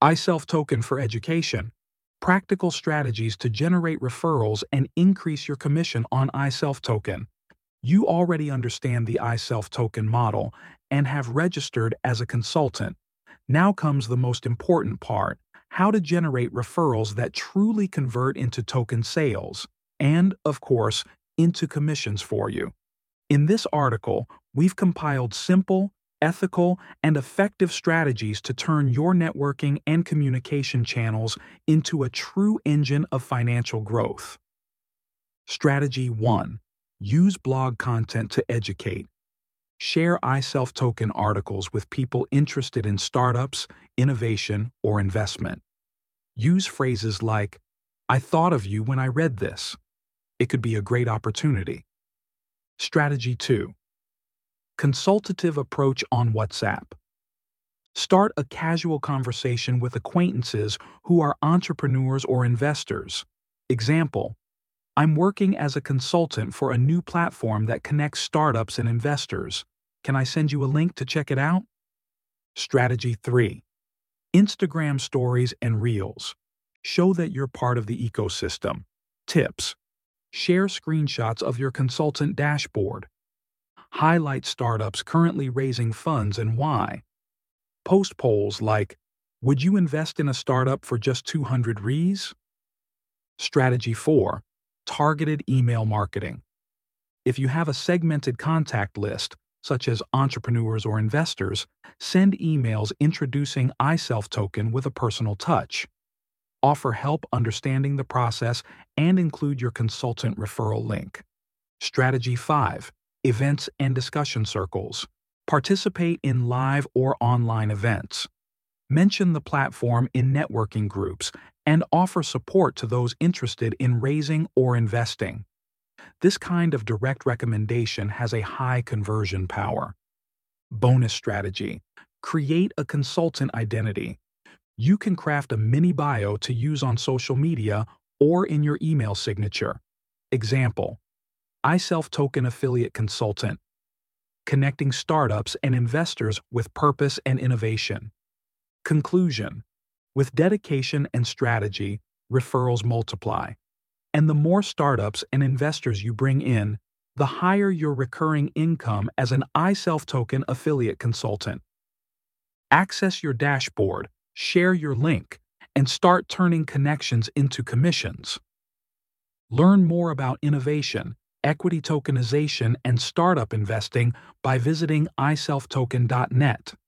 iSelf Token for Education. Practical strategies to generate referrals and increase your commission on iSelf Token. You already understand the iSelf Token model and have registered as a consultant. Now comes the most important part: how to generate referrals that truly convert into token sales and, of course, into commissions for you. In this article, we've compiled simple, ethical, and effective strategies to turn your networking and communication channels into a true engine of financial growth. Strategy 1. Use blog content to educate. Share iSelf Token articles with people interested in startups, innovation, or investment. Use phrases like, "I thought of you when I read this." It could be a great opportunity. Strategy 2. Consultative approach on WhatsApp. Start a casual conversation with acquaintances who are entrepreneurs or investors. Example: I'm working as a consultant for a new platform that connects startups and investors. Can I send you a link to check it out? Strategy 3. Instagram stories and reels. Show that you're part of the ecosystem. Tips: share screenshots of your consultant dashboard. Highlight startups currently raising funds and why. Post polls like, "Would you invest in a startup for just 200 Rs?" Strategy 4. Targeted email marketing. If you have a segmented contact list, such as entrepreneurs or investors, send emails introducing iSelf Token with a personal touch. Offer help understanding the process and include your consultant referral link. Strategy 5. Events and discussion circles. Participate in live or online events. Mention the platform in networking groups and offer support to those interested in raising or investing. This kind of direct recommendation has a high conversion power. Bonus strategy: create a consultant identity. You can craft a mini bio to use on social media or in your email signature. Example: iSelf Token Affiliate Consultant, connecting startups and investors with purpose and innovation. Conclusion: with dedication and strategy, referrals multiply. And the more startups and investors you bring in, the higher your recurring income as an iSelf Token affiliate consultant. Access your dashboard, share your link, and start turning connections into commissions. Learn more about innovation, equity tokenization, and startup investing by visiting iSelfToken.net.